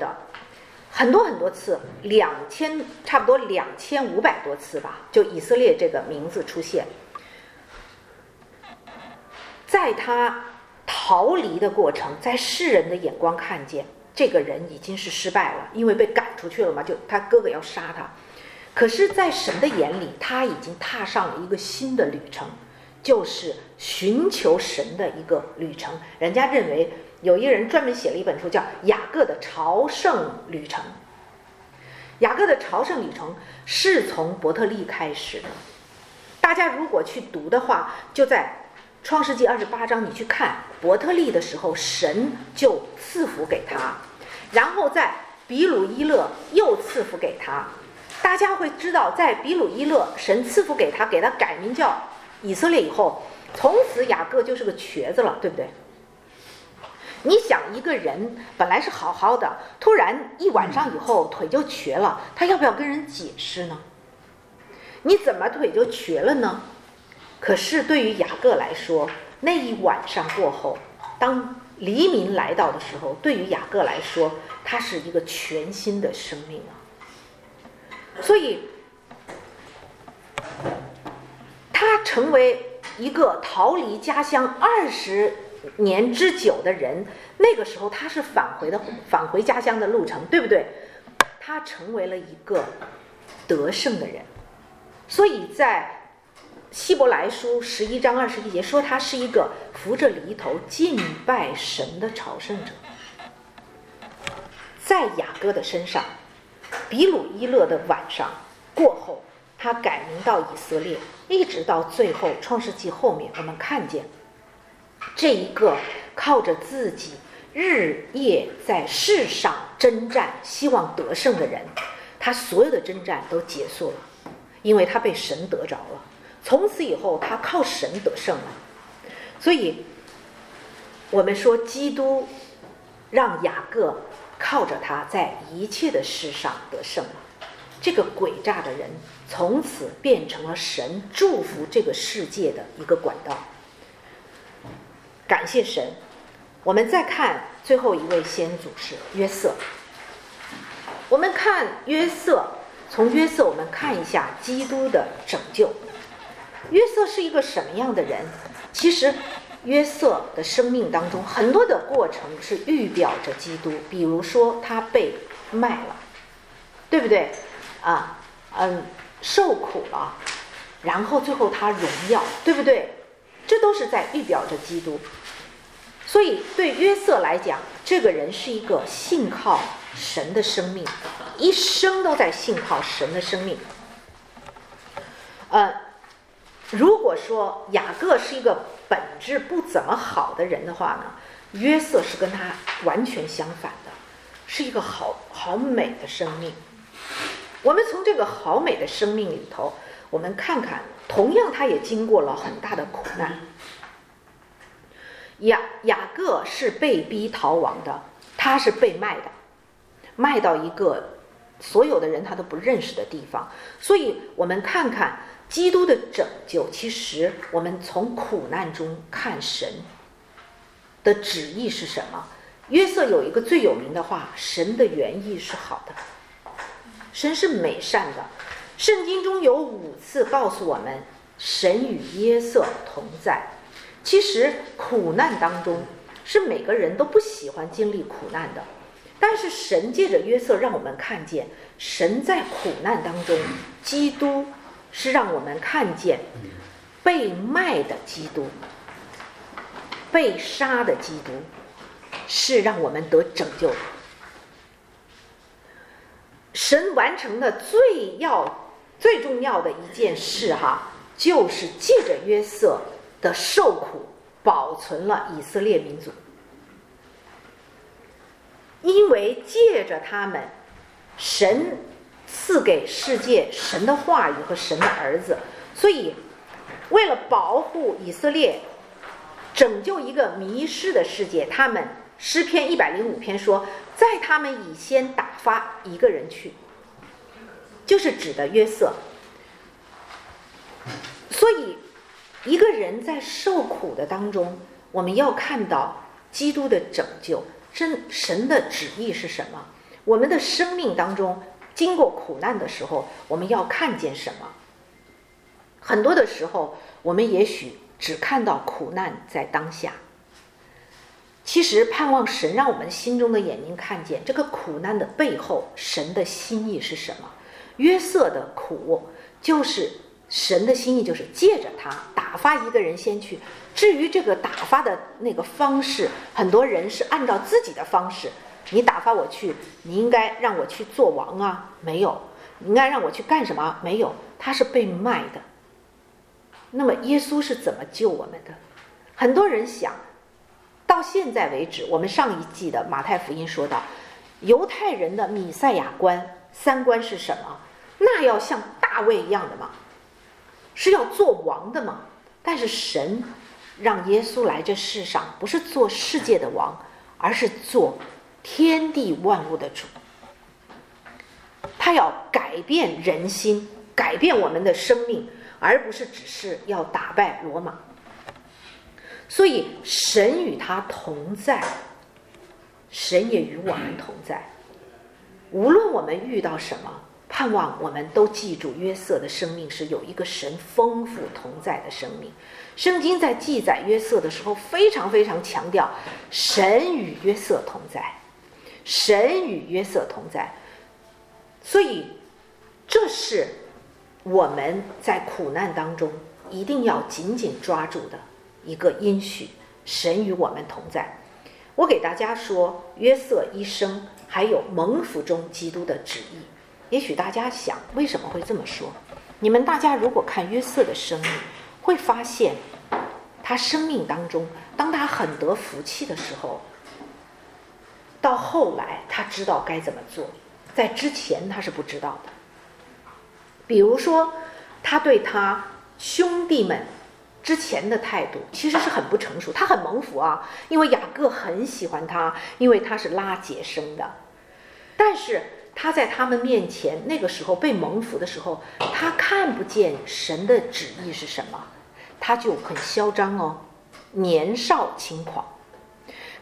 次差不多2500多次吧，就以色列这个名字出现。在他逃离的过程，在世人的眼光看见这个人已经是失败了，因为被赶出去了嘛，就他哥哥要杀他。可是在神的眼里，他已经踏上了一个新的旅程，就是寻求神的一个旅程。人家认为有一个人专门写了一本书叫《雅各的朝圣旅程》。雅各的朝圣旅程是从伯特利开始的。大家如果去读的话，就在创世纪28章你去看伯特利的时候，神就赐福给他，然后在比鲁伊勒又赐福给他。大家会知道，在比鲁伊勒神赐福给他改名叫以色列以后，从此雅各就是个瘸子了，对不对？你想一个人本来是好好的，突然一晚上以后腿就瘸了，他要不要跟人解释呢？你怎么腿就瘸了呢？可是对于雅各来说，那一晚上过后，当黎明来到的时候，对于雅各来说，他是一个全新的生命啊。所以他成为一个逃离家乡20年之久的人，那个时候他是返回家乡的路程，对不对？他成为了一个得胜的人。所以在希伯来书11章21节说，他是一个扶着犁头敬拜神的朝圣者。在雅各的身上，比鲁伊勒的晚上过后，他改名到以色列，一直到最后创世纪后面，我们看见这一个靠着自己日夜在世上征战希望得胜的人，他所有的征战都结束了，因为他被神得着了。从此以后他靠神得胜了。所以我们说基督让雅各靠着他在一切的事上得胜了。这个诡诈的人从此变成了神祝福这个世界的一个管道。感谢神， 我们再看最后一位先祖是约瑟。我们看约瑟，从约瑟我们看一下基督的拯救。约瑟是一个什么样的人？其实约瑟的生命当中很多的过程是预表着基督，比如说他被卖了，对不对啊？受苦了，然后最后他荣耀，对不对？这都是在预表着基督。所以对约瑟来讲，这个人是一个信靠神的生命，一生都在信靠神的生命。如果说雅各是一个本质不怎么好的人的话呢，约瑟是跟他完全相反的，是一个好美的生命。我们从这个好美的生命里头，我们看看，同样他也经过了很大的苦难。雅各是被逼逃亡的，他是被卖的，卖到一个所有的人他都不认识的地方。所以我们看看基督的拯救，其实我们从苦难中看神的旨意是什么。约瑟有一个最有名的话，神的原意是好的，神是美善的。圣经中有5次告诉我们神与约瑟同在。其实苦难当中是每个人都不喜欢经历苦难的，但是神借着约瑟让我们看见神在苦难当中，基督是让我们看见被卖的基督，被杀的基督，是让我们得拯救的。神完成的最重要的一件事就是借着约瑟的受苦保存了以色列民族。因为借着他们，神赐给世界神的话语和神的儿子，所以为了保护以色列，拯救一个迷失的世界，他们诗篇105篇说，在他们以先打发一个人去，就是指的约瑟。所以一个人在受苦的当中，我们要看到基督的拯救，神的旨意是什么。我们的生命当中经过苦难的时候，我们要看见什么。很多的时候我们也许只看到苦难在当下，其实盼望神让我们心中的眼睛看见这个苦难的背后神的心意是什么。约瑟的苦就是神的心意，就是借着他打发一个人先去。至于这个打发的那个方式，很多人是按照自己的方式，你打发我去，你应该让我去做王啊，没有；你应该让我去干什么，没有。他是被卖的。那么耶稣是怎么救我们的？很多人想到现在为止，我们上一季的马太福音说到，犹太人的弥赛亚观3观是什么？那要像大卫一样的吗？是要做王的吗？但是神让耶稣来这世上，不是做世界的王，而是做天地万物的主。他要改变人心，改变我们的生命，而不是只是要打败罗马。所以神与他同在，神也与我们同在。无论我们遇到什么，盼望我们都记住约瑟的生命是有一个神丰富同在的生命。圣经在记载约瑟的时候非常非常强调神与约瑟同在，神与约瑟同在。所以这是我们在苦难当中一定要紧紧抓住的一个应许，神与我们同在。我给大家说约瑟一生还有蒙福中基督的旨意。也许大家想为什么会这么说，你们大家如果看约瑟的生命，会发现他生命当中，当他很得福气的时候，到后来他知道该怎么做，在之前他是不知道的。比如说他对他兄弟们之前的态度其实是很不成熟，他很蒙福啊，因为雅各很喜欢他，因为他是拉结生的。但是他在他们面前那个时候被蒙福的时候，他看不见神的旨意是什么，他就很嚣张哦，年少轻狂。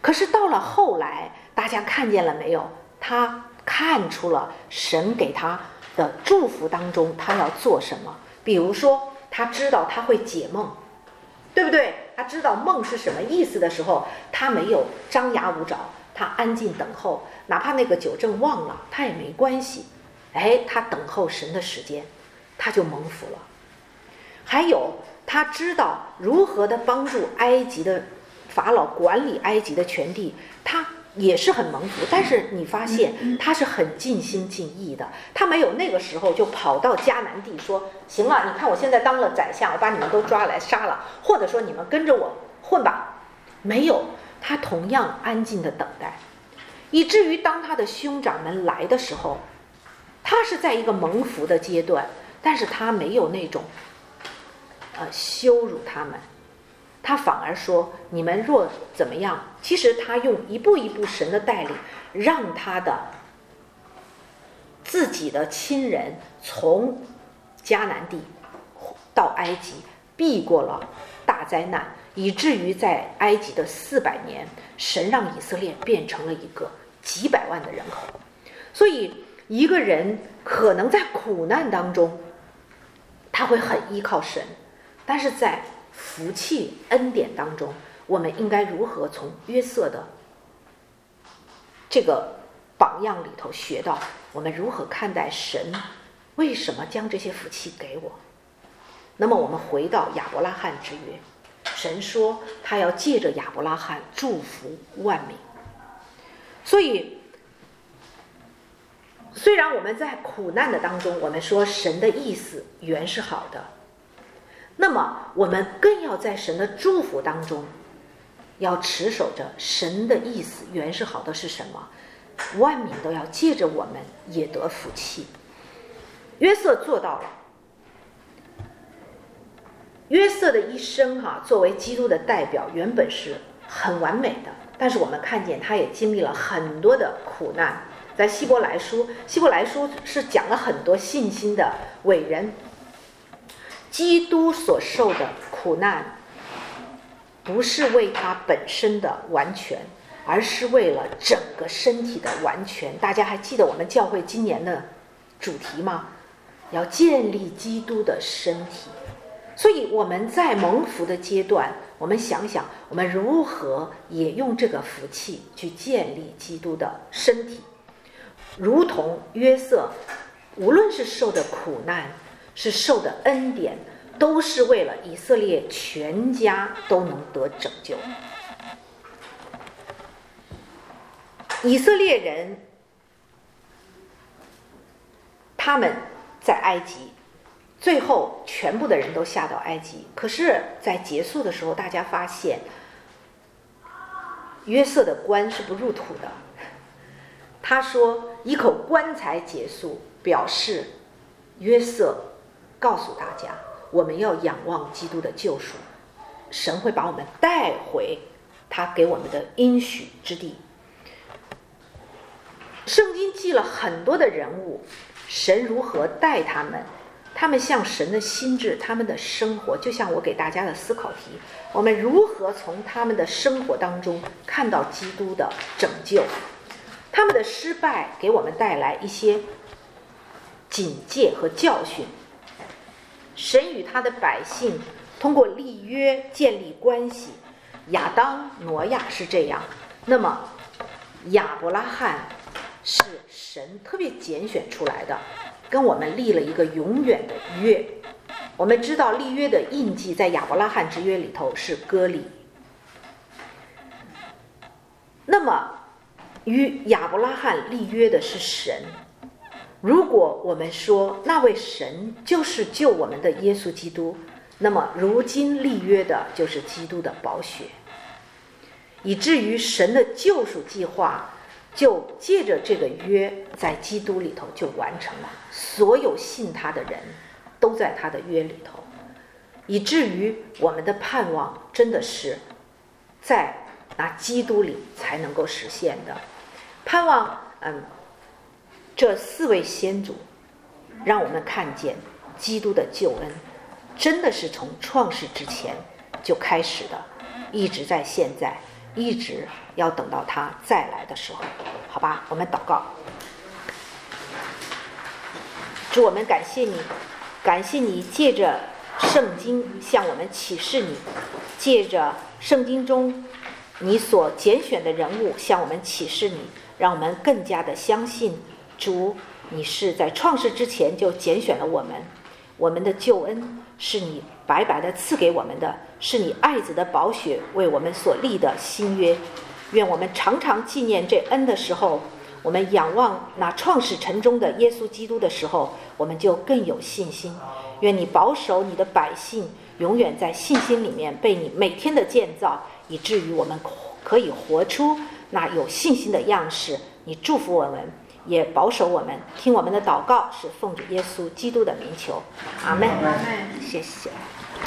可是到了后来，大家看见了没有？他看出了神给他的祝福当中，他要做什么。比如说，他知道他会解梦，对不对？他知道梦是什么意思的时候，他没有张牙舞爪，他安静等候，哪怕那个酒政忘了，他也没关系。他等候神的时间，他就蒙福了。还有，他知道如何的帮助埃及的法老管理埃及的全地，他也是很蒙福。但是你发现他是很尽心尽意的，他没有那个时候就跑到迦南地说，行了，你看我现在当了宰相，我把你们都抓来杀了，或者说你们跟着我混吧。没有，他同样安静的等待，以至于当他的兄长们来的时候，他是在一个蒙福的阶段，但是他没有那种羞辱他们，他反而说，你们若怎么样，其实他用一步一步神的带领，让他的自己的亲人从迦南地到埃及，避过了大灾难，以至于在埃及的400年，神让以色列变成了一个几百万的人口。所以一个人可能在苦难当中，他会很依靠神，但是在福气恩典当中，我们应该如何从约瑟的这个榜样里头学到我们如何看待神为什么将这些福气给我。那么我们回到亚伯拉罕之约，神说他要借着亚伯拉罕祝福万民。所以虽然我们在苦难的当中，我们说神的意思原是好的，那么我们更要在神的祝福当中要持守着神的意思原是好的是什么？万民都要借着我们也得福气。约瑟做到了。约瑟的一生作为基督的代表原本是很完美的，但是我们看见他也经历了很多的苦难。在希伯来书是讲了很多信心的伟人，基督所受的苦难不是为他本身的完全，而是为了整个身体的完全。大家还记得我们教会今年的主题吗？要建立基督的身体。所以我们在蒙福的阶段，我们想想我们如何也用这个福气去建立基督的身体。如同约瑟，无论是受的苦难，是受的恩典，都是为了以色列全家都能得拯救。以色列人他们在埃及，最后全部的人都下到埃及，可是在结束的时候，大家发现约瑟的棺是不入土的。他说一口棺材结束，表示约瑟告诉大家，我们要仰望基督的救赎，神会把我们带回他给我们的应许之地。圣经记了很多的人物，神如何带他们，他们像神的心智，他们的生活就像我给大家的思考题，我们如何从他们的生活当中看到基督的拯救。他们的失败给我们带来一些警戒和教训。神与他的百姓通过立约建立关系，亚当、挪亚是这样，那么亚伯拉罕是神特别拣选出来的，跟我们立了一个永远的约。我们知道立约的印记在亚伯拉罕之约里头是割礼。那么与亚伯拉罕立约的是神。如果我们说那位神就是救我们的耶稣基督，那么如今立约的就是基督的宝血，以至于神的救赎计划就借着这个约在基督里头就完成了，所有信他的人都在他的约里头，以至于我们的盼望真的是在那基督里才能够实现的。盼望这4位先祖让我们看见基督的救恩真的是从创世之前就开始的，一直在现在， 一直要等到他再来的时候。好吧，我们祷告。主，我们感谢你，感谢你借着圣经向我们启示你，借着圣经中你所拣选的人物向我们启示你，让我们更加的相信主，你是在创世之前就拣选了我们，我们的救恩是你白白的赐给我们的，是你爱子的宝血为我们所立的新约。愿我们常常纪念这恩的时候，我们仰望那创始成终的耶稣基督的时候，我们就更有信心。愿你保守你的百姓永远在信心里面被你每天的建造，以至于我们可以活出那有信心的样式。你祝福我们，也保守我们，听我们的祷告是奉着耶稣基督的名求，阿们。谢谢。